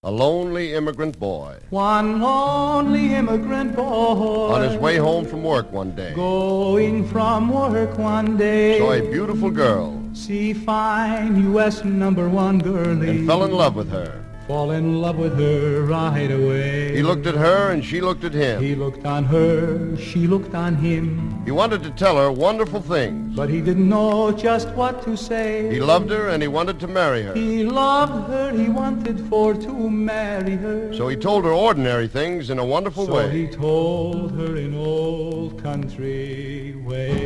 A lonely immigrant boy. One lonely immigrant boy. On his way home from work one day. Going from work one day. Saw a beautiful girl. See fine U.S. #1 girlie. And fell in love with her. Fall in love with her right away. He looked at her and she looked at him. He looked on her, she looked on him. He wanted to tell her wonderful things. But he didn't know just what to say. He loved her and he wanted to marry her. He loved her, he wanted for to marry her. So he told her ordinary things in a wonderful way. So he told her in old country way.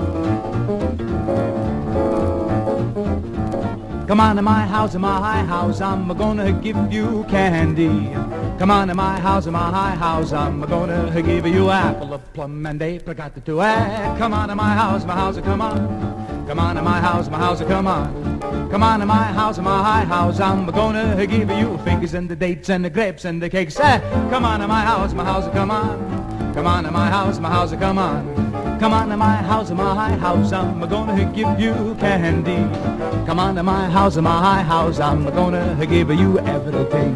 Come on to my house, I'm gonna give you candy. Come on to my house, I'm gonna give you apple, a plum, and apricot too. Come on to my house, come on. Come on to my house, come on. Come on to my house, I'm gonna give you figures and the dates and the grapes and the cakes. Come on to my house, come on. Come on to my house, come on. Come on to my house, I'm gonna give you candy. Come on to my house, I'm gonna give you everything.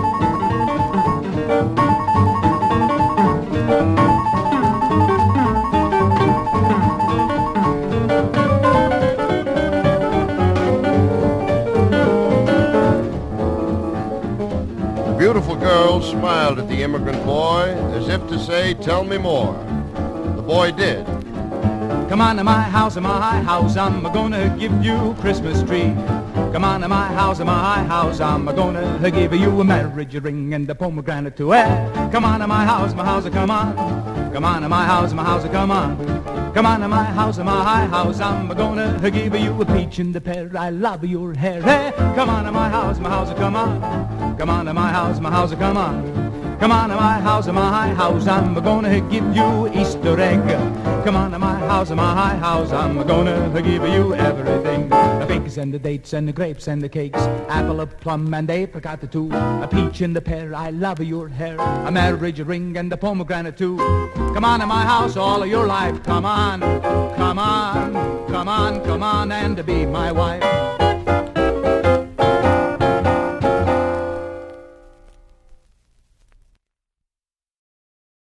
The beautiful girl smiled at the immigrant boy as if to say, "Tell me more." The boy did. Come on to my house, I'm gonna give you Christmas tree. Come on to my house, I'm gonna give you a marriage ring and a pomegranate too. Come on to my house, come on. Come on to my house, come on. Come on to my house, I'm gonna give you a peach and a pear. I love your hair. Come on to my house, come on. Come on to my house, come on. Come on to my house, I'm gonna give you Easter egg. Come on to my house, I'm gonna give you everything. The figs and the dates and the grapes and the cakes, apple, a plum, and apricot too. A peach and the pear, I love your hair. A marriage ring and a pomegranate too. Come on to my house all of your life, come on. Come on, come on, come on, and be my wife.